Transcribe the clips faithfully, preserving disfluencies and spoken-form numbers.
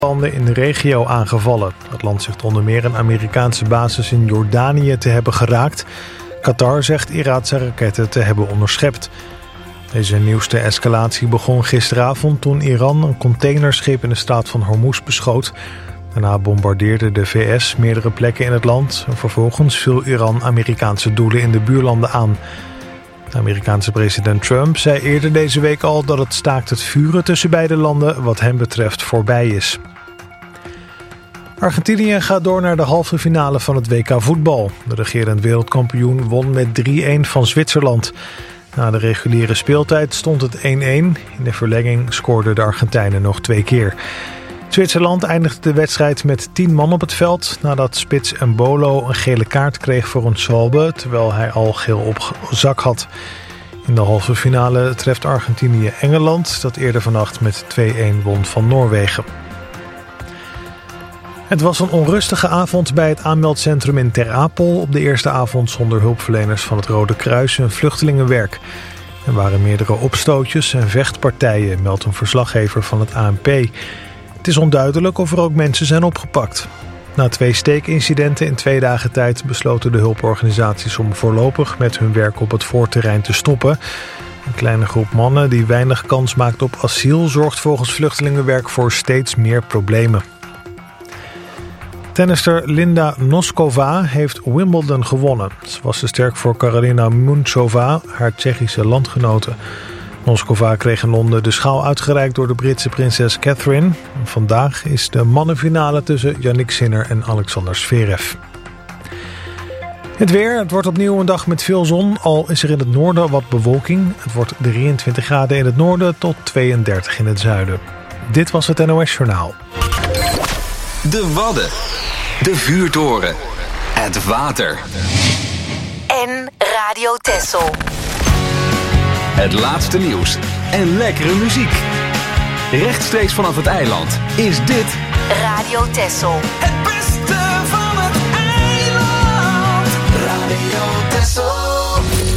landen in de regio aangevallen. Het land zegt onder meer een Amerikaanse basis in Jordanië te hebben geraakt. Qatar zegt Iraanse raketten te hebben onderschept. Deze nieuwste escalatie begon gisteravond toen Iran een containerschip in de straat van Hormuz beschoot. Daarna bombardeerde de V S meerdere plekken in het land. Vervolgens viel Iran Amerikaanse doelen in de buurlanden aan. De Amerikaanse president Trump zei eerder deze week al dat het staakt het vuren tussen beide landen wat hem betreft voorbij is. Argentinië gaat door naar de halve finale van het W K voetbal. De regerend wereldkampioen won met drie-een van Zwitserland. Na de reguliere speeltijd stond het één-één. In de verlenging scoorden de Argentijnen nog twee keer. Zwitserland eindigde de wedstrijd met tien man op het veld nadat spits Embolo een gele kaart kreeg voor een salbe, terwijl hij al geel op zak had. In de halve finale treft Argentinië Engeland, dat eerder vannacht met twee-een won van Noorwegen. Het was een onrustige avond bij het aanmeldcentrum in Ter Apel. Op de eerste avond zonder hulpverleners van het Rode Kruis en vluchtelingenwerk. Er waren meerdere opstootjes en vechtpartijen, meldt een verslaggever van het A N P. Het is onduidelijk of er ook mensen zijn opgepakt. Na twee steekincidenten in twee dagen tijd besloten de hulporganisaties om voorlopig met hun werk op het voorterrein te stoppen. Een kleine groep mannen die weinig kans maakt op asiel zorgt volgens vluchtelingenwerk voor steeds meer problemen. Tennister Linda Noskova heeft Wimbledon gewonnen. Ze was te sterk voor Karolina Muchova, haar Tsjechische landgenote. Noskova kreeg in Londen de schaal uitgereikt door de Britse prinses Catherine. Vandaag is de mannenfinale tussen Yannick Sinner en Alexander Zverev. Het weer, het wordt opnieuw een dag met veel zon, al is er in het noorden wat bewolking. Het wordt drieëntwintig graden in het noorden tot tweeëndertig in het zuiden. Dit was het N O S Journaal. De Wadden, de vuurtoren, het water en Radio Texel. Het laatste nieuws en lekkere muziek. Rechtstreeks vanaf het eiland is dit Radio Texel. Het beste van het eiland. Radio Texel.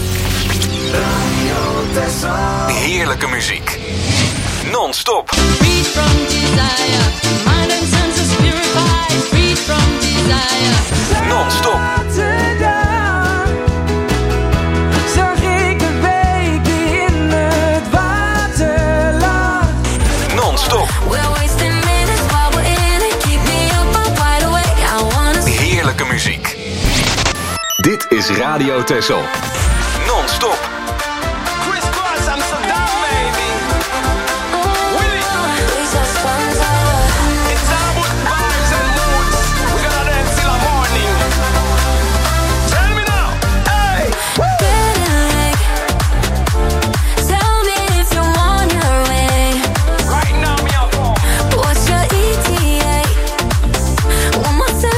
Radio Texel. Heerlijke muziek. Non-stop. Freed from desire. Mind and senses purified. Freed from desire. Non-stop. Heerlijke muziek. Dit is Radio Texel. Non-stop.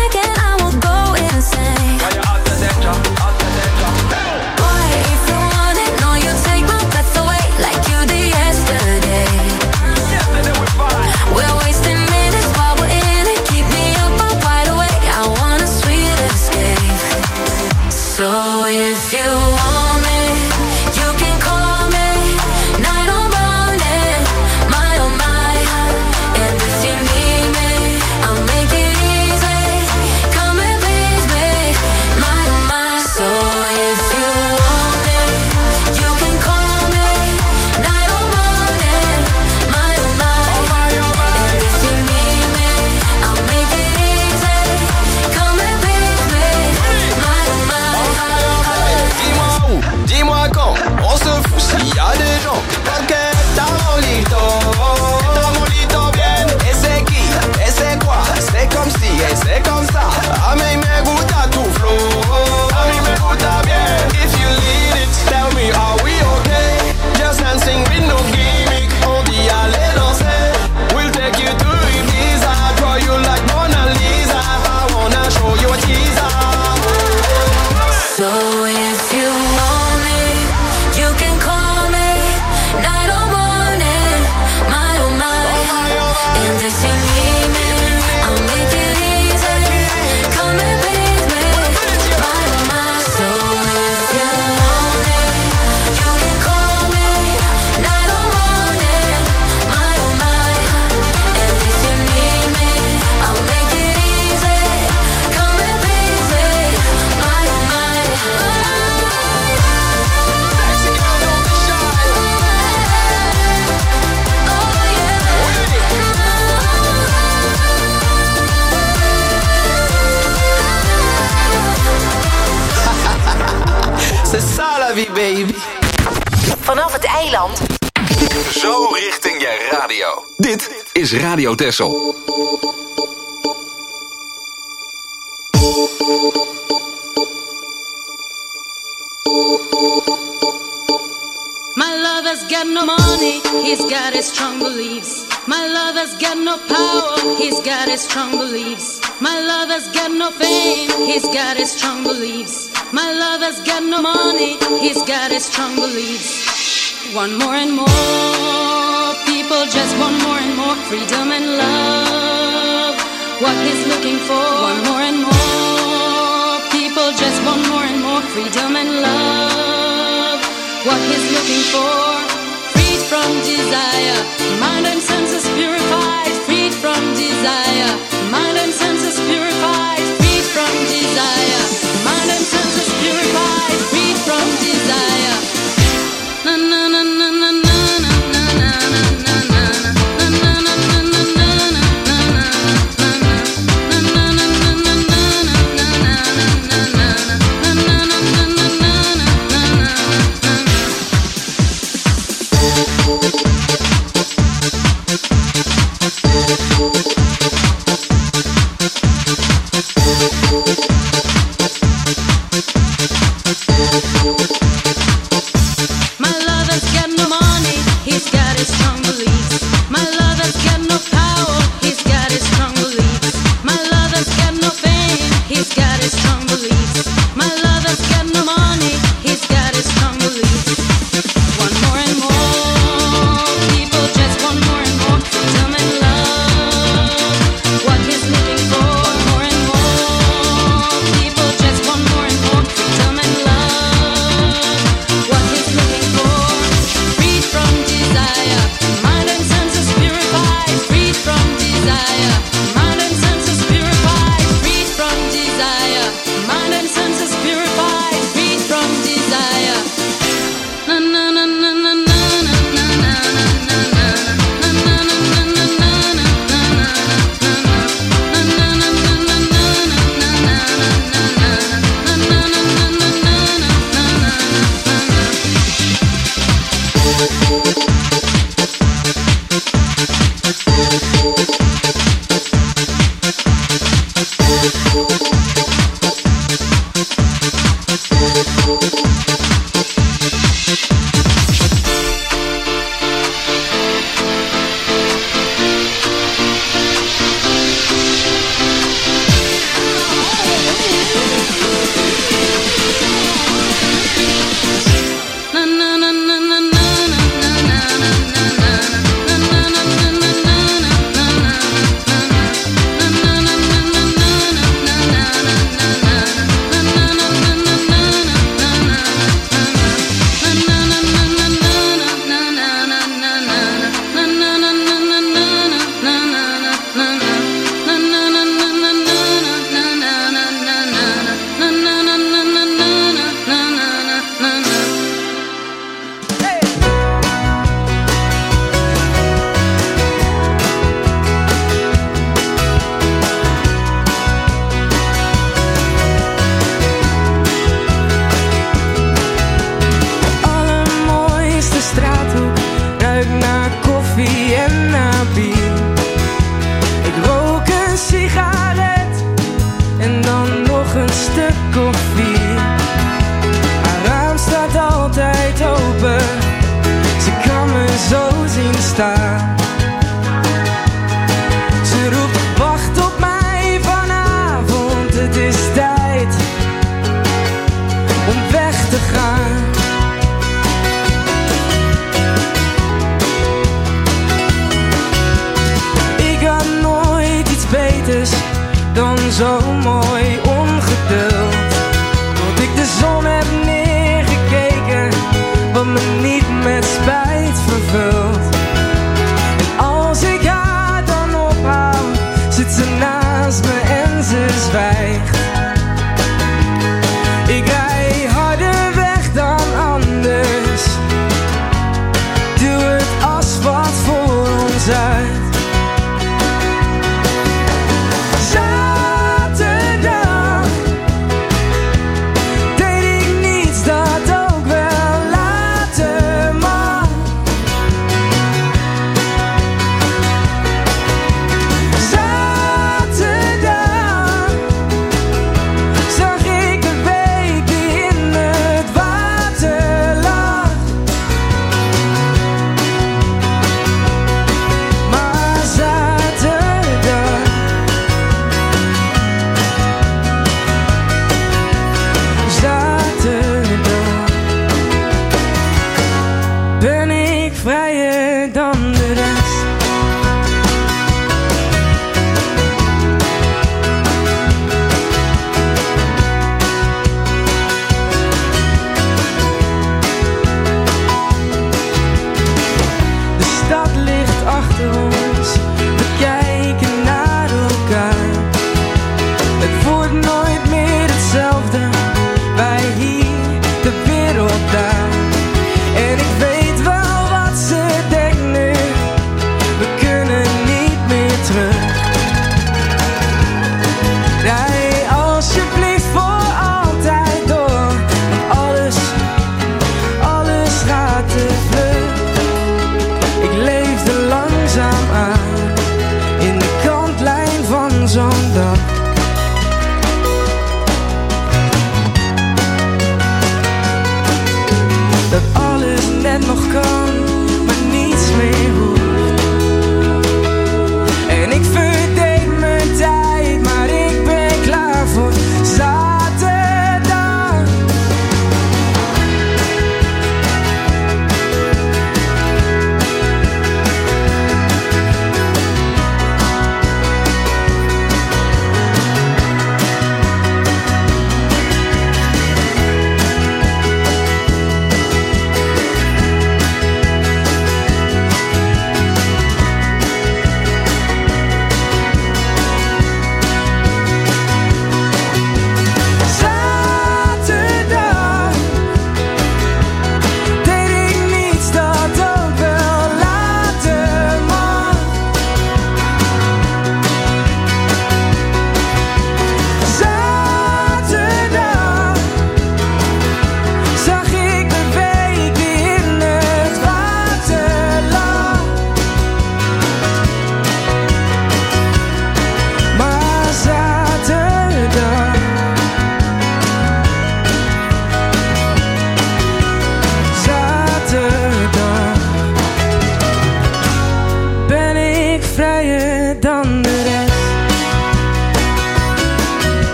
Boy, if you want baby. Vanaf het eiland. Zo richting je radio. Dit is Radio Texel. My lover's got no money, he's got his strong beliefs. My lover's got no power, he's got his strong beliefs. My lover's got no fame, he's got his strong beliefs. My lover's got no money, he's got his strong beliefs. One more and more, people just want more and more freedom and love. What he's looking for, one more and more, people just want more and more freedom and love. What he's looking for, freed from desire, mind and senses purified, freed from desire, mind and senses purified, freed from desire, mind and senses purified, freed from desire. Na na na na na na na na na na na Zaterdag.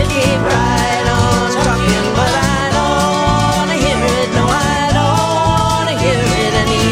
keep right on talking, but I don't wanna hear it. No, I don't wanna hear it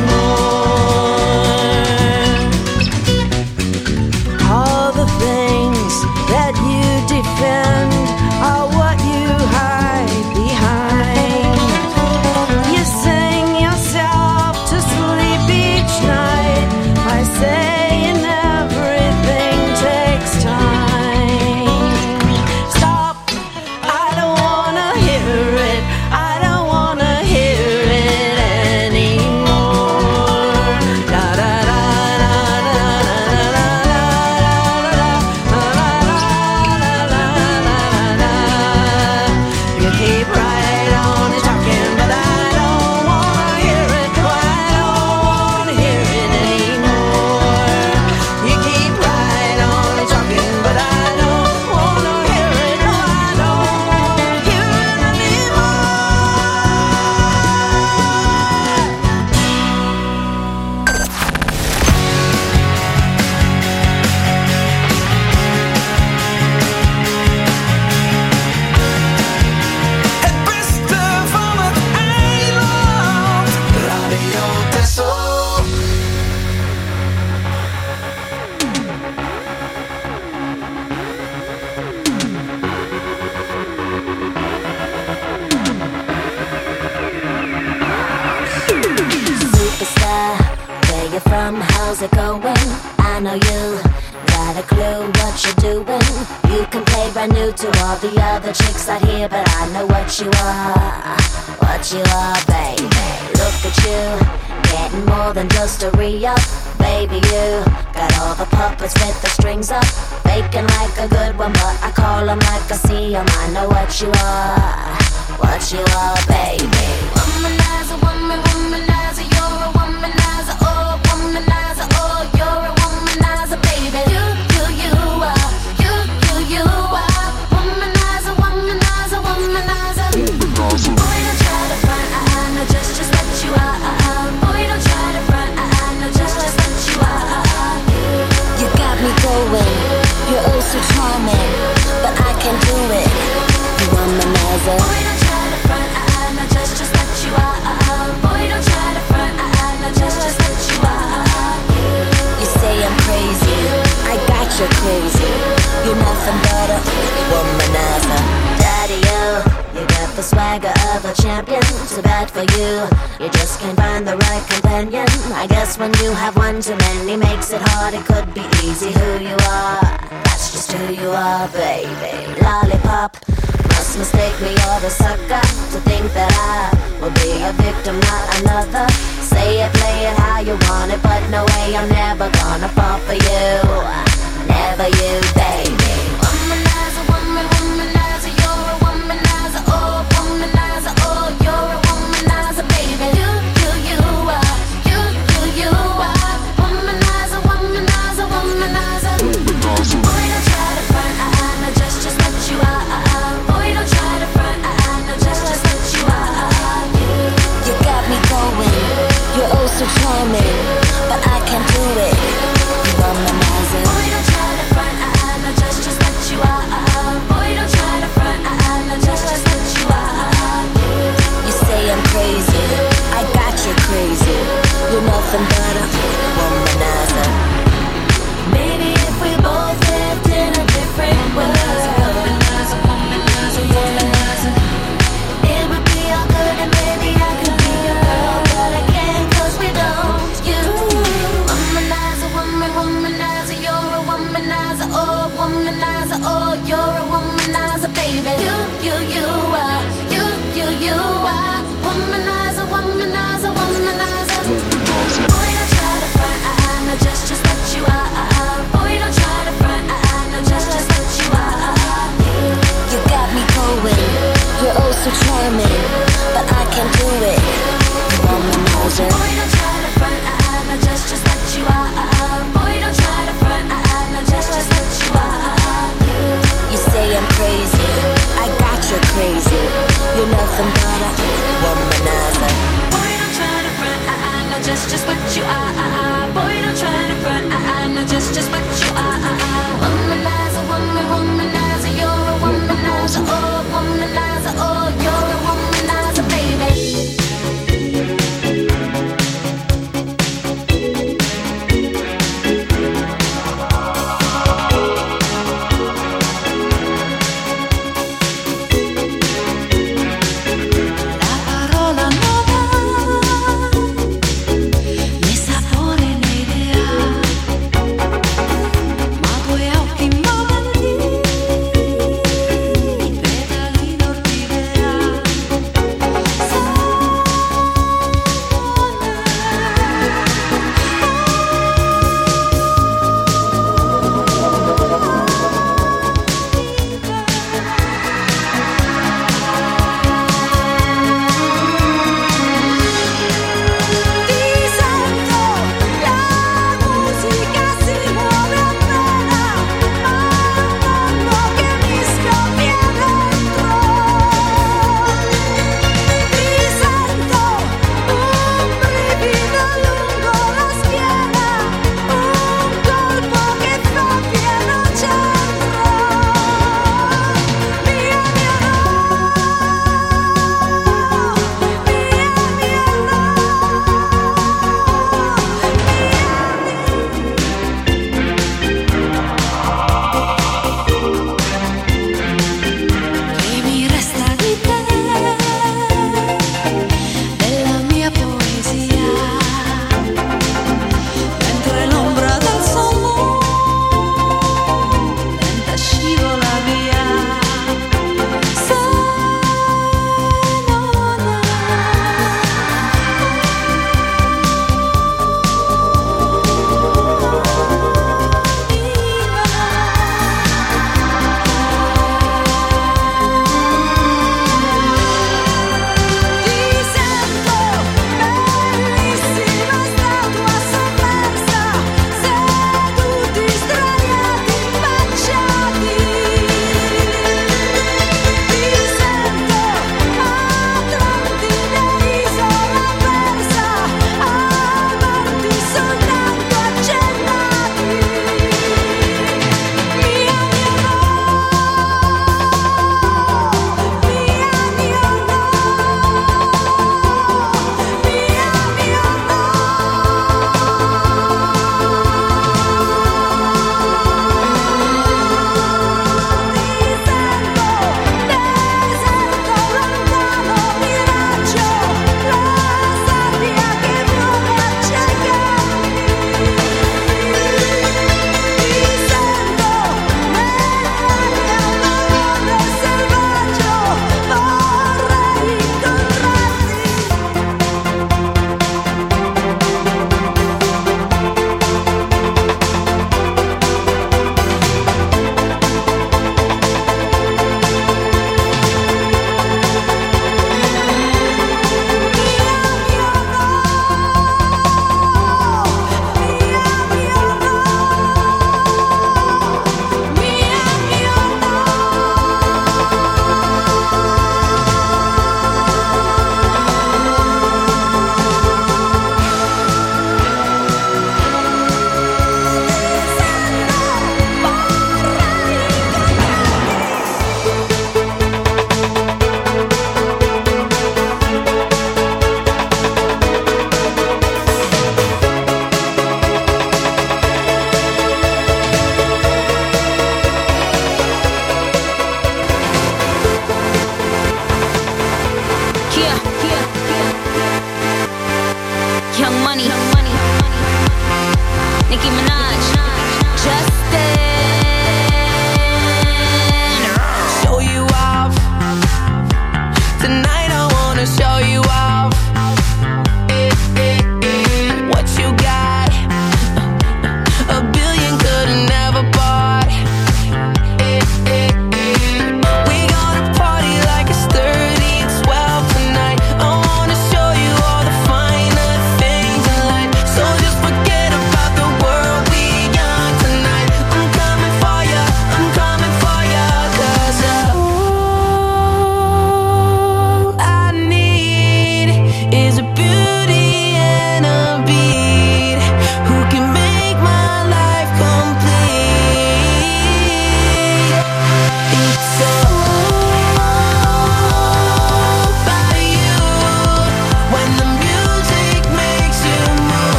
anymore. All the things that you defend are what you hide behind. You sing yourself to sleep each night by saying everything takes time. Stop, I don't wanna hear it. I don't wanna hear it anymore. Da da da da da da da da. You keep right on talking, but I don't wanna hear it. No, I don't wanna hear it anymore. You keep right on talking, but I don't wanna hear it. No, I don't wanna hear it Het beste van het eiland. Radio Texel. Superstar, where you from? How's it going? I know you got a clue what you're doing. You can play brand new to all the other chicks out here, but I know what you are, what you are, baby. Look at you, getting more than just a re-up. Baby, you got all the puppets with the strings up, faking like a good one, but I call them like I see them. I know what you are, what you are, baby. Womanizer, woman, womanizer, you're a womanizer, oh, womanizer, oh, you're a womanizer, baby. You, you, you are, you, you, you are, womanizer, womanizer, womanizer. Boy, don't try to front, I, I know just, just what you are. Boy, don't try to front, I, I know just, just what you are. You got me going, you're oh so charming, but I can't do it, you womanizer. Boy, don't try to front, I, I know just, just what you are. Boy, don't try to front, I, I know just, just what you are. You say I'm crazy, I got you crazy. You're nothing but a womanizer. Daddy, you, you got the swagger of a champion. Too bad for you, you just can't find the right companion. I guess when you have one too many makes it hard. It could be easy who you are, that's just who you are, baby. Lollipop, must mistake me or the sucker to think that I will be a victim, not another. Say it, play it how you want it, but no way, I'm never gonna fall for you. Never you, baby. Womanizer, woman, womanizer, you're a womanizer, oh, womanizer, oh, you're a womanizer, baby. You, you, you are, you, you, you are, womanizer, womanizer, womanizer. Boy, don't try to front, I, I know just, just what you are. Boy, don't try to front, I, I know just, just what you are. You got me going, you're oh so charming, but I can't do it, you womanizer. Boy, don't try to front, I, I know just, just what you are. Boy, don't try to front, I, I know just, just what you are. You say I'm crazy, I got you crazy. You're nothing but a womanizer. Maybe if we both lived in a different world, womanizer, womanizer, womanizer, it would be all good and maybe I could be a girl, but I can't 'cause we don't. You, womanizer, woman, womanizer, you're a womanizer, oh, womanizer, oh, you're a womanizer, baby. You, you, you are, you, you, you are, womanizer, womanizer, womanizer. Boy, don't try to front, I, I know just, just what you are. Boy, don't try to front, I, I know just, just what you are. You got me going, you're oh so charming, but I can't do it, you womanizer. Boy, don't try to front, I, I know just, just what you are. Boy, don't try to front, I, I know just, just what you are. You say I'm crazy, I got you crazy. You're nothing but a womanizer. Boy, don't try to front, I, I know just, just what you are. Boy, don't try to front, I, I know just, just what you are. Womanizer, woman, womanizer, you're a womanizer.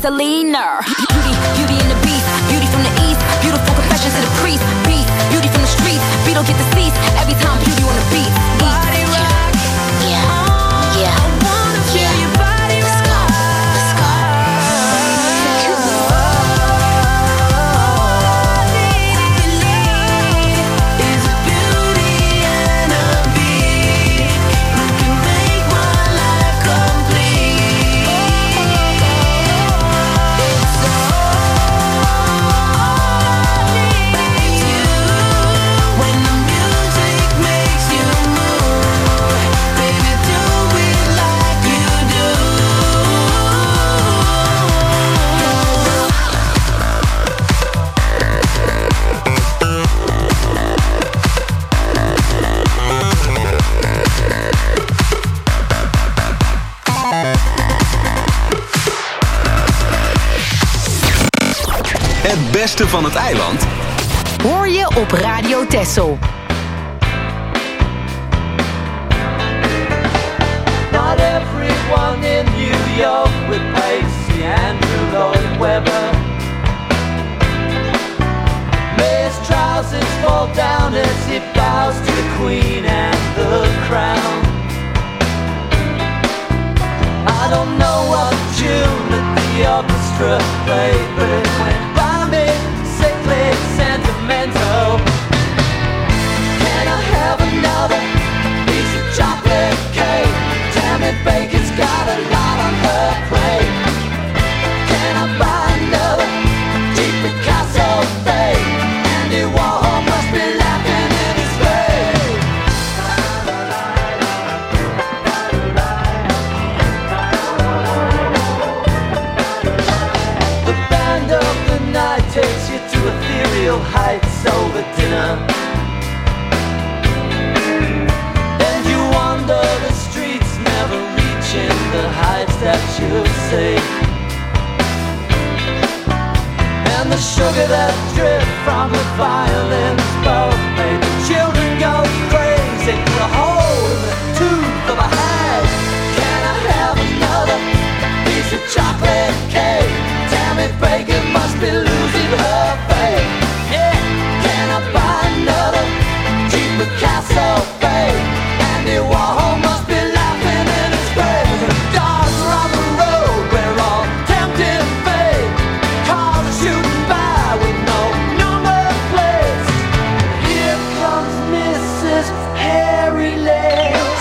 Selena. Beauty, beauty in the beast, beauty from the east, beautiful confessions to the priest. Beast, beauty from the streets, Beetle get the seats every time beauty on the beat. Body rock, Yeah, yeah. I wanna feel Yeah. your body Let's go, rock. let's go. Is beauty and a beat who can make my life complete. It's all about you. When the music makes you move, baby, do it like you do. Het beste van het eiland Hoor je op Radio Texel. Not everyone in New York would Pacey Andrew Lloyd Webber. May's trousers fall down as he bows to the Queen and the crown. I don't know what tune that the orchestra played, but it went by me, sickly sentimental. Can I have another piece of chocolate cake? Tammy Baker's got a lot on her plate. Can I buy another cheap Picasso fade? Andy Warhol must be laughing in his grave. The band of the night takes you to ethereal heights over dinner. And you wander the streets, never reaching the heights that you see. And the sugar that drips from the violins both made the children go crazy for a hole in the tooth of a hag. Can I have another piece of chocolate cake? Tammy Baker must be losing her faith. Yeah, can I buy another cheap Picasso fade? Andy Warhol must be laughing in his grave. The dogs are on the road, we're all tempting fate. Cars are shooting by with no number plates. Here comes Missus Hairy Legs.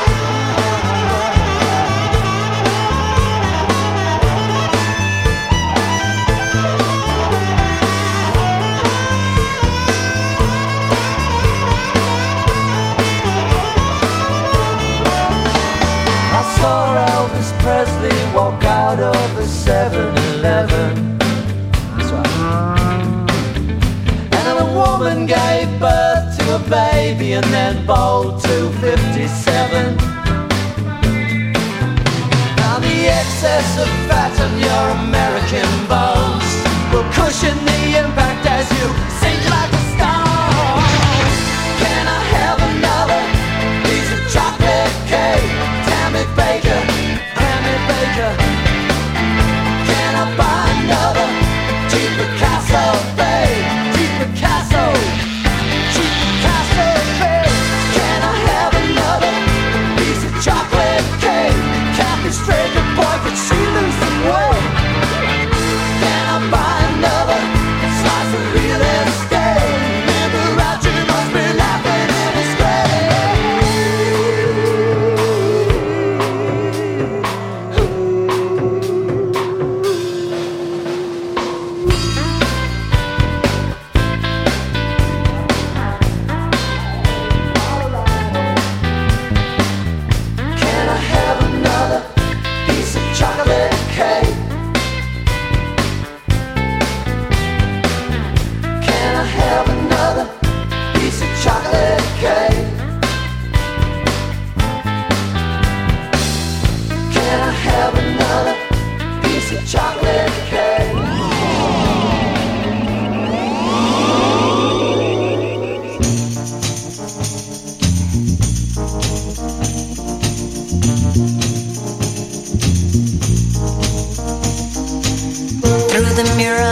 I saw Elvis Presley walk out of a seven eleven. That's right. And then a woman gave birth to a baby and then bowled to fifty-seven. Now the excess of fat on your American bones will cushion the impact as you sink like a stone. Can I have another piece of chocolate cake? Tammy Baker, Tammy Baker. Can I buy another cheap Picasso fade? Cheap Picasso, cheap Picasso fade. Can I have another piece of chocolate cake? Kathy Straker, boy, could she lose some weight? Can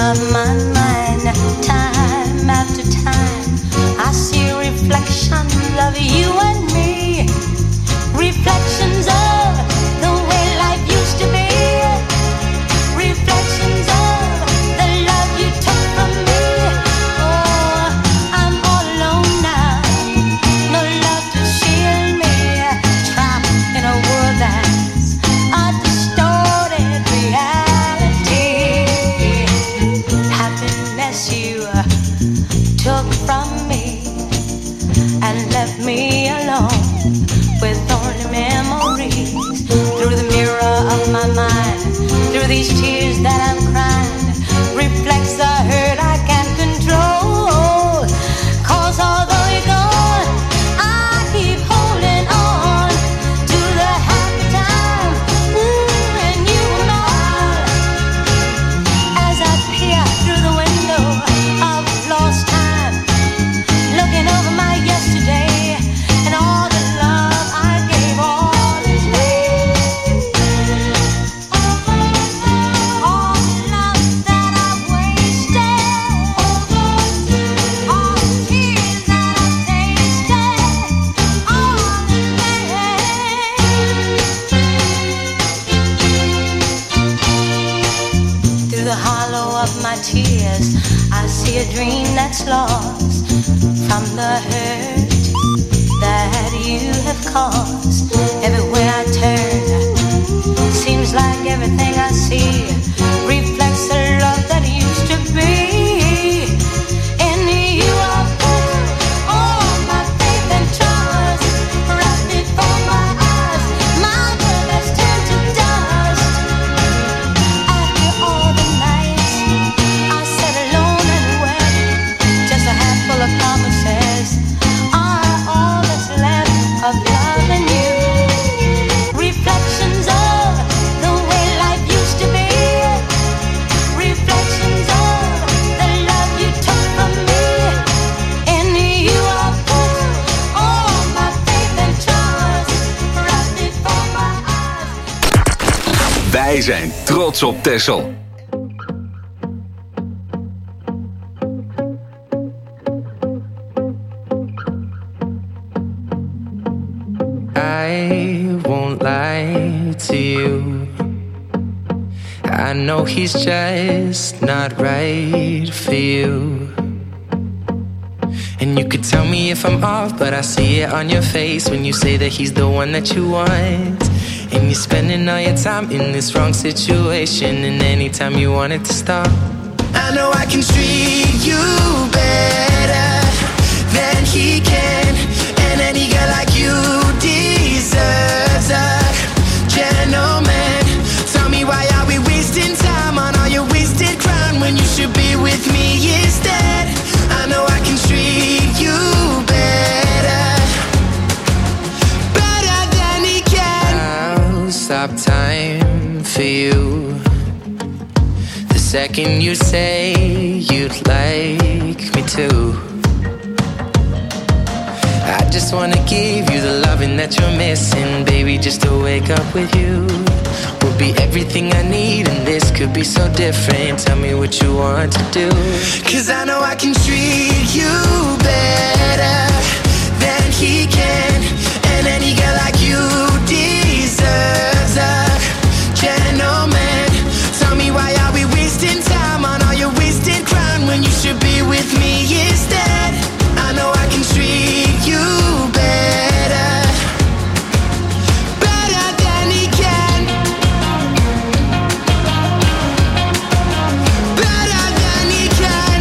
of my mind. Time after time, I see reflections of you and me. Reflections of the way life used to be. Reflections of the love you took from me. Oh, I'm all alone now. No love to shield me. Trapped in a world that's a distorted reality. Happiness you took from me and left me alone with only memories. Through the mirror of my mind, through these tears that I'm crying, reflects the hurt I can't control. Cause although you're gone, I keep holding on to the happy time mm, when you were mine. As I peer through the window of lost time, looking over my yesterday and all the love I gave all this day. All the love that I've wasted, all the tears that I've tasted, all the pain. Through the hollow of my tears, I see a dream that's lost from the hurt that you have caused. Everywhere I turn, seems like everything I see reflects the love that used to be. In you I put all my faith and trust, right before my eyes, my world has turned to dust. After all the nights I sat alone and wept, just a handful of promises are all that's left of love and you. Reflections of the way life used to be. Reflections of the love you took from me. In you I put all my faith and trust, right before my eyes. Wij zijn trots op Texel. I won't lie to you. I know he's just not right for you. And you could tell me if I'm off, but I see it on your face when you say that he's the one that you want. And you're spending all your time in this wrong situation, and anytime you want it to stop, I know I can treat you better than he can. And any girl like you deserves a gentleman. Tell me, why are we wasting time on all your wasted crown when you should be with me instead? I know I can treat you better, better than he can. I'll stop time for you the second you say you'd like me to. I just wanna give you the loving that you're missing, baby. Just to wake up with you will be everything I need, and this could be so different. Tell me what you want to do, 'cause I know I can treat you better than he can. And any girl like you deserves a gentleman. Tell me, why are we wasting time on all your wasted crown when you should be with me instead? I know I can treat you better, better than he can, better than he can.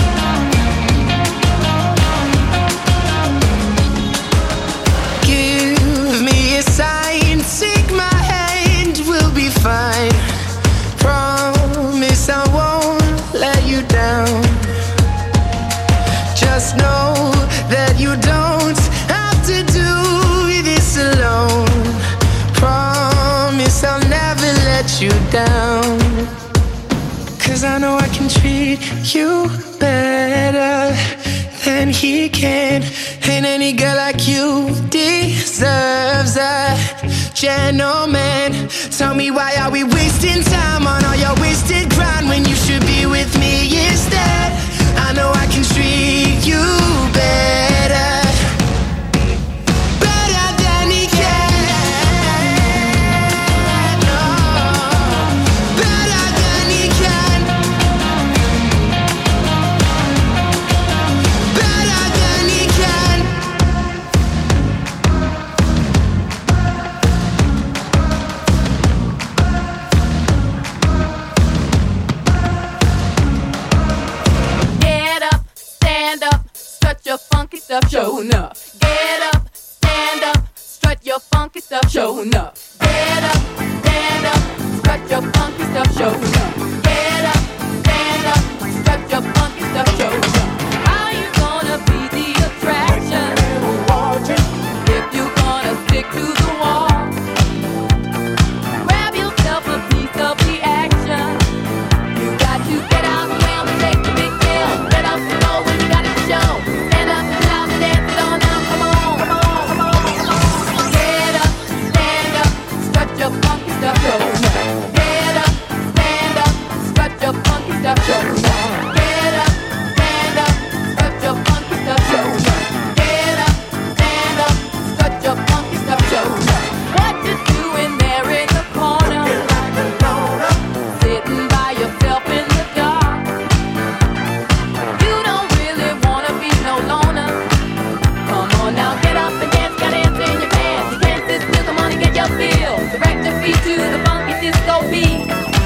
Give me a sign, take my hand, we'll be fine. Promise I won't let you down. Just know that you don't have to do this alone. Promise I'll never let you down, 'cause I know I can treat you better than he can. And any girl like you deserves a gentleman. Tell me, why are we wasting time on all your wasted grind when you should be with me stand up, strut your funky stuff, show enough. Get up, stand up, strut your funky stuff, show enough. Get up, stand up, strut your funky stuff, show enough. Get up, stand up, strut your funky stuff, show enough. How you gonna be the attraction if you gonna stick to the wall? Grab yourself a piece of the action. You got to get out and take the big deal. Get up and go when you got it to show. Stand up and shout and dance it on now. Come on, come on, come on, come on. Get up, stand up, strut your funky stuff, show enough. Get up, stand up, strut your funky stuff, show enough. Get up, stand up, strut your funky stuff, show enough. Get up, stand up, strut your funky stuff, show enough. What you doing there in the corner? Sitting by yourself in the dark. You don't really wanna be no loner. Come on now, get up and dance, got dance in your pants. You can't sit still, come on and get your feel. Direct your feet to the funky disco beat.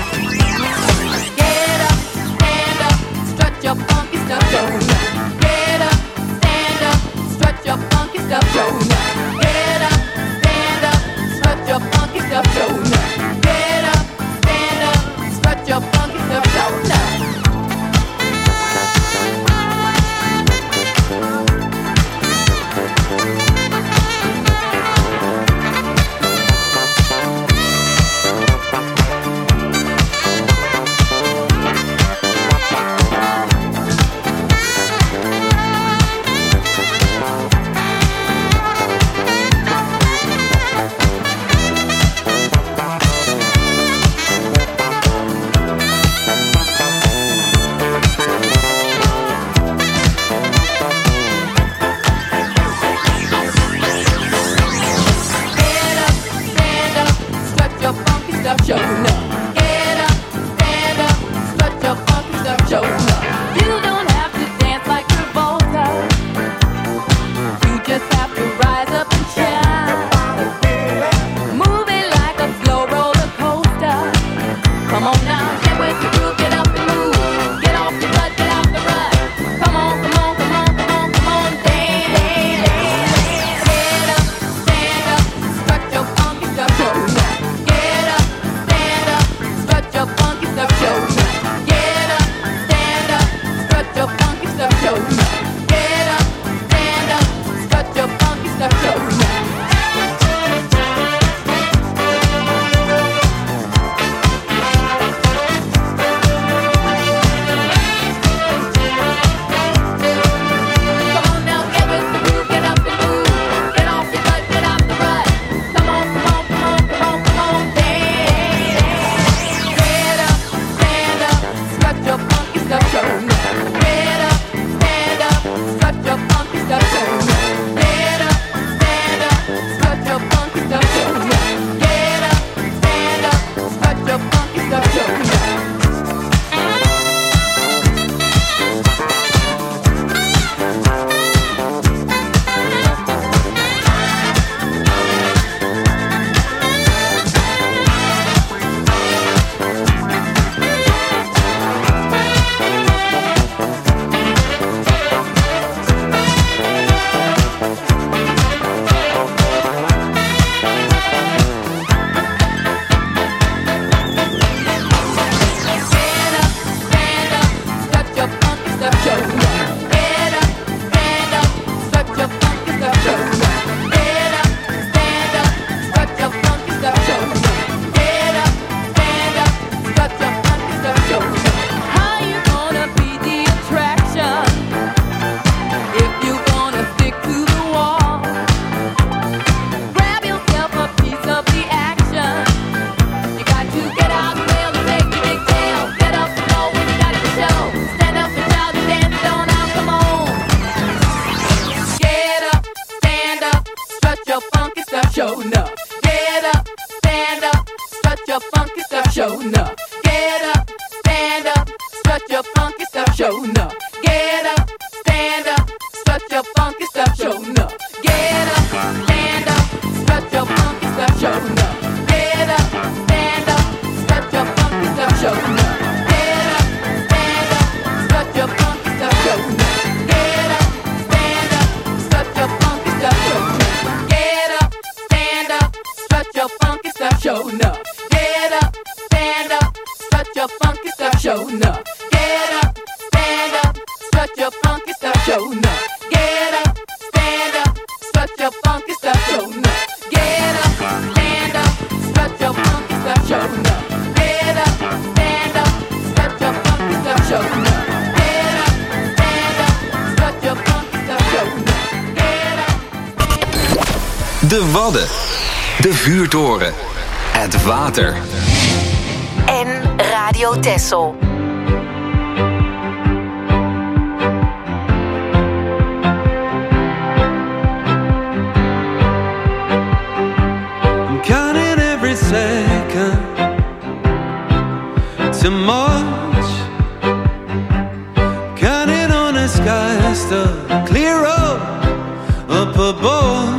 Get up, stand up, strut your funky stuff, show enough. Get up, stand up, strut your funky stuff, show enough. Get up, stand up, strut your funky stuff, show enough. Get up, stand up, strut your funky stuff, show enough. Get up, stand up, strut your funky stuff, show enough. Get up, stand up, strut your funky stuff, show enough. You don't have to dance like Travolta. You just have to rise up and shine. Move it like a slow roller coaster. Come on now, get with the groove, get up and move. Get off your butt, get out the rut. Come on, come on, come on, come on, come on, dance. Get up, stand up, strut your funky stuff, show enough. Get up, stand up, strut your funky stuff, show enough. Get up, stand up, strut your funky stuff, show enough. Get up, stand up, strut your funky stuff, show enough. Come on now, get with the groove, get up and move. Get off your butt, get out the rut. Come on, come on, come on, come on, come on, dance. Get up, stand up, strut your funky stuff, show enough. Get up, stand up, strut your funky stuff, show enough. Get up, stand up, strut your funky stuff, show enough. Get up, stand up, strut your funky stuff, show enough. Get up, stand up, strut your funky stuff, show enough. Get up, stand up, strut your funky stuff, show enough. Get up, stand up, strut your funky stuff, show enough. Get up, stand up, strut your funky stuff, show enough. How you gonna be the attraction if you gonna stick to the wall? Grab yourself a piece of the action. You got to get out and wail and take your big tail. Get up and go when you got it to show. Stand up and shout and dance it on out, come on. Get up, stand up, strut your funky stuff, show enough. Get up, stand up, strut your funky stuff, show enough. Get up, stand up, strut your funky stuff, show enough. Get up, stand up, strut your funky stuff, show enough. Get up, stand up, strut your funky stuff, show enough. Get up, stand up, strut your funky stuff, show enough. Get up, stand up, strut your funky stuff, show enough. Get de Wadden, de Vuurtoren, het water. En Radio Texel. I'm counting every second to March, counting on the skies to clear up up above.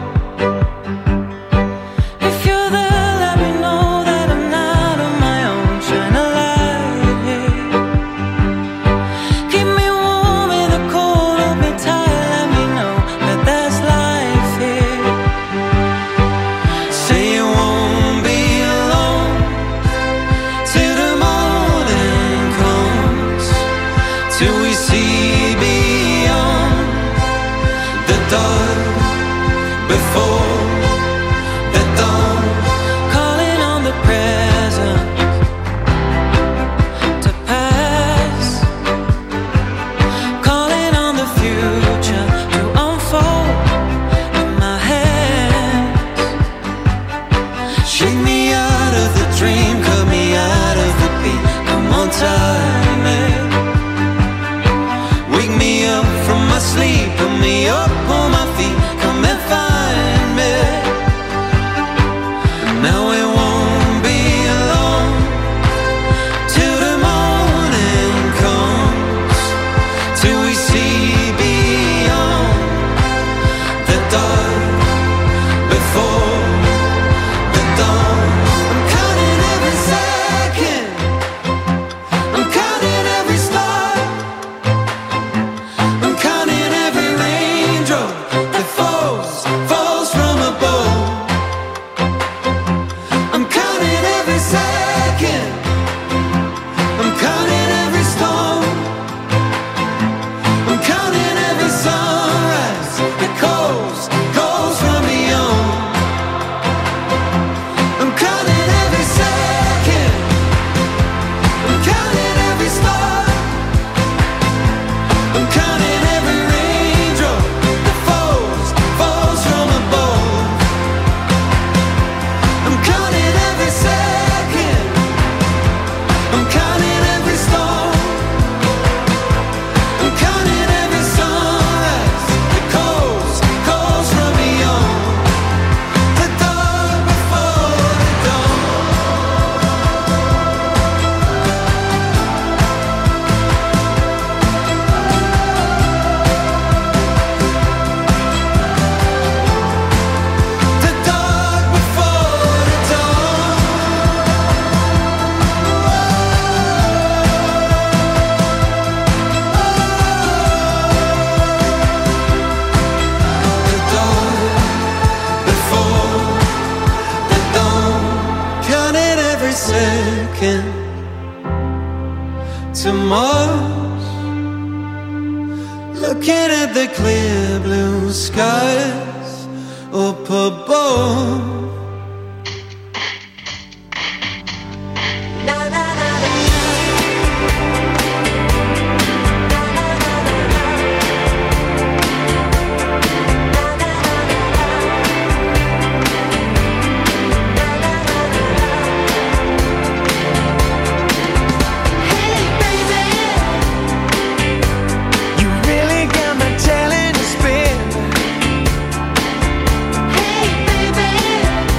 If you're there, let me know that I'm not on my own. Shine a light here. Keep me warm in the cold, hold me tight. Let me know that there's life here. Say you won't be alone till the morning comes, till we see beyond the dark before the dawn. Calling on the present to pass, calling on the future to unfold in my hands. Shake me out of the dream, cut me out of the beat. Come on, time it. Wake me up from my sleep, put me up on my feet. Come and find me. Now it won't be alone till the morning comes, till we see beyond the dark before the dawn. I'm counting every second, I'm counting every star, I'm counting every raindrop that falls, falls from above. I'm counting every second, I'm counting every storm, I'm counting every sunrise that calls, calls from beyond. I'm counting every second, I'm counting every star, I'm counting every raindrop that falls, falls from above. I'm counting every second, I'm counting every storm, I'm counting every sunrise that calls, calls from beyond the dark before the dawn. The dark before the dawn. The dark before the dawn. Counting every second to Mars, looking at the clear blue skies up above. You really got my talent to spin. Hey baby,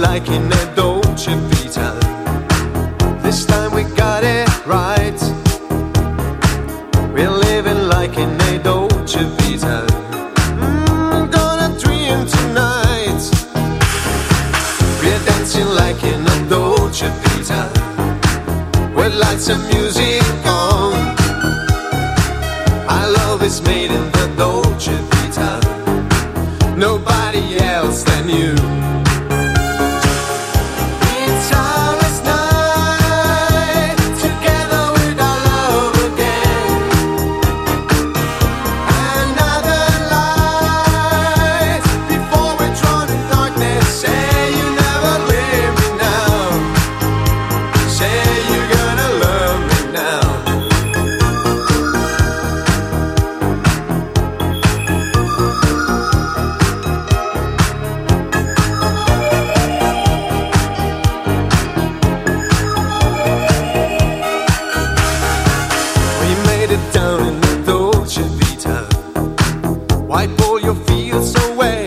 like in a Dolce Vita. This time we got it right. We're living like in a Dolce Vita. Mm, gonna dream tonight. We're dancing like in a Dolce Vita. With lights and music on. Our love is made in the Dolce Vita. Nobody else than you. It's our last night together with our love again. Another light before we're drawn in darkness. Say you never leave me now. Say you're gonna love me now. Down in the Dolce Vita. Wipe all your fears away.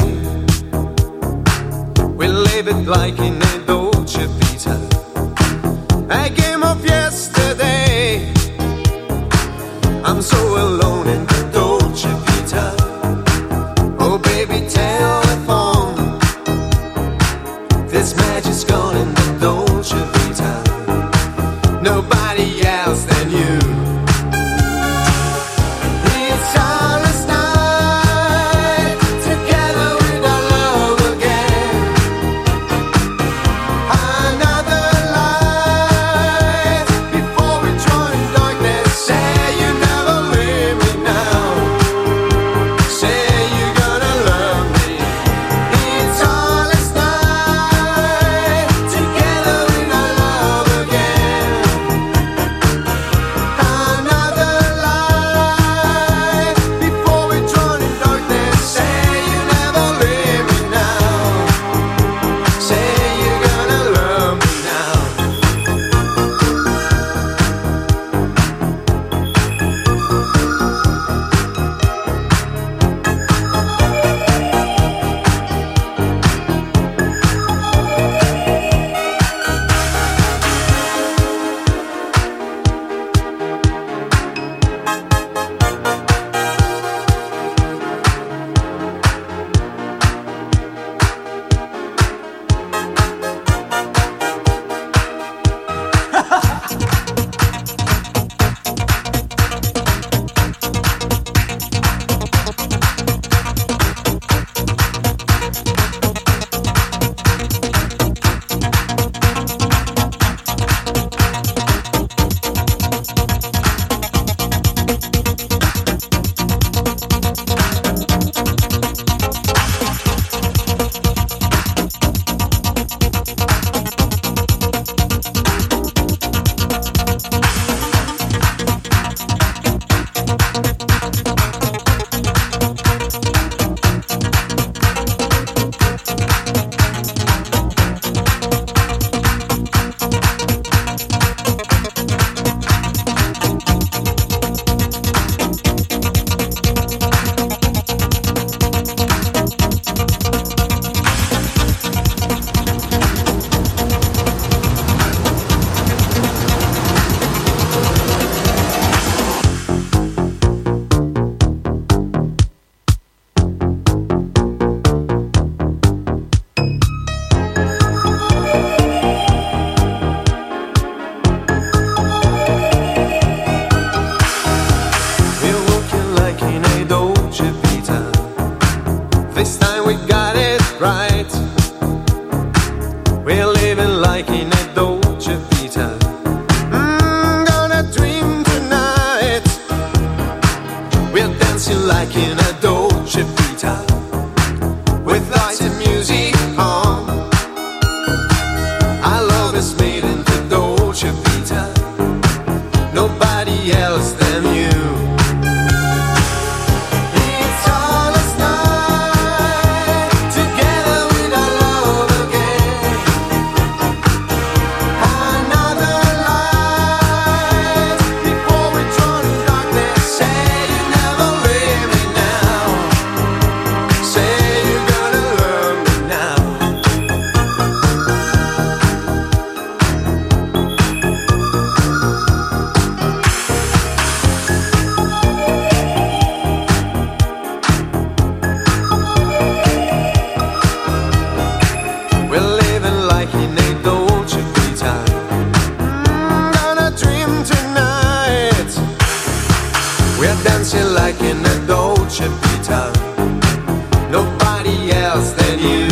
We live it like in a Dolce Vita. A game of yesterday. I'm so alone in the Dolce Vita. Oh baby, telephone. This magic's gone in the Dolce Vita. Nobody else than you. It's our last night together with our love again. Another light before we join darkness. Say you never leave me now. Say you're gonna love me. It's our last night together with our love again. Another light before we drown in darkness. Say you never leave me now. Say you're gonna love me now. We're walking like in a Dolce Vita. This time we got it right. We're living like in a Dolce Vita. Mm, gonna dream tonight. We're dancing like in a Dolce Vita. With lights and music on. Our love is made in the Dolce Vita. Nobody else than you. It's our last night together with our love again. like in a Dolce Vita. Mm, gonna dream tonight. We're dancing like in a Dolce Vita. Nobody else than you.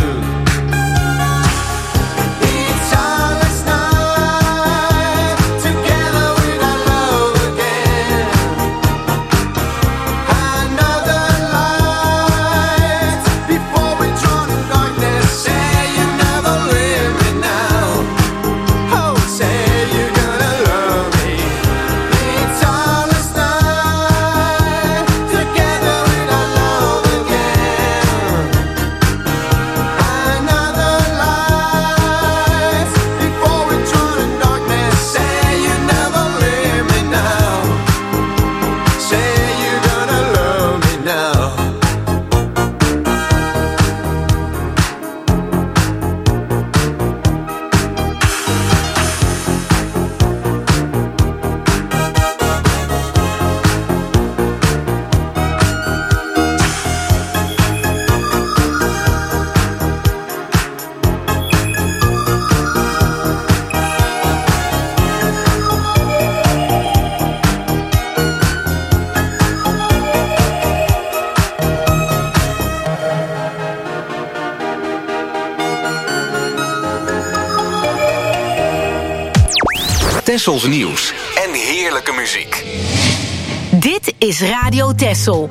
Tessels nieuws en heerlijke muziek. Dit is Radio Tessel.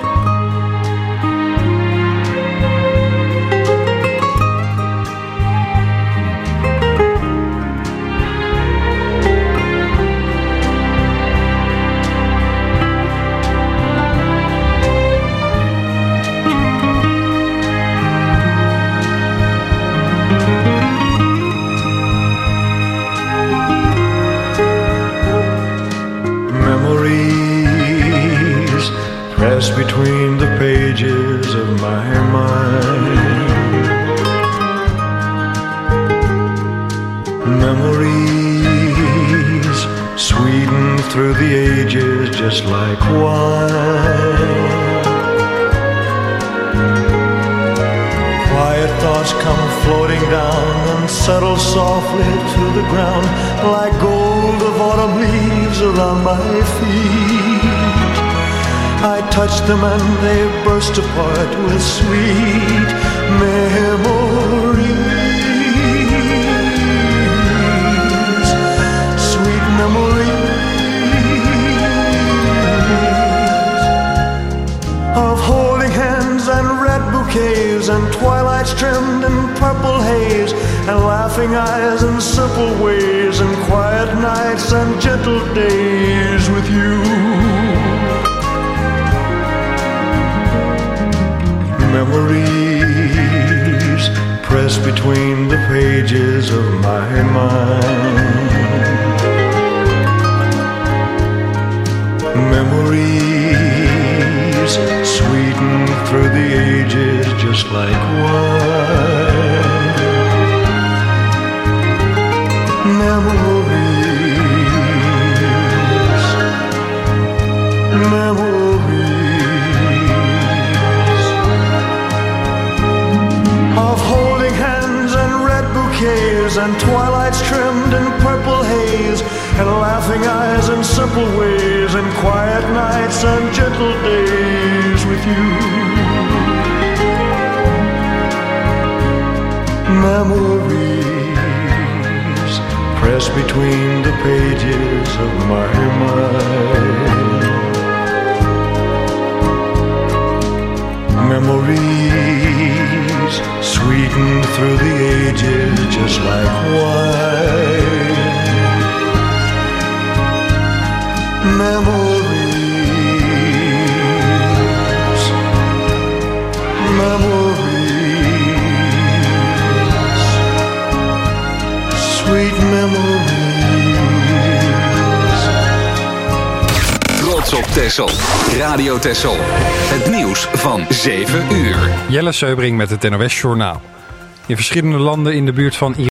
Pressed between the pages of my mind. Memories sweetened through the ages just like wine. Quiet thoughts come floating down and settle softly to the ground like gold of autumn leaves around my feet. I touch them and they burst apart with sweet memories. Sweet memories of holding hands and red bouquets and twilights trimmed in purple haze and laughing eyes and simple ways and quiet nights and gentle days with you. Memories pressed between the pages of my mind. Memories sweetened through the ages just like wine. Memories, memories of holding hands and red bouquets and twilights trimmed in purple haze and laughing eyes and simple ways and quiet nights and gentle days with you. Memories pressed between the pages of my mind. Memories sweetened through the ages just like wine. Memories, memories, sweet memories. Trots op Tessel. Radio Tessel. Het nieuws van zeven uur. Jelle Seubring met het N O S Journaal. In verschillende landen in de buurt van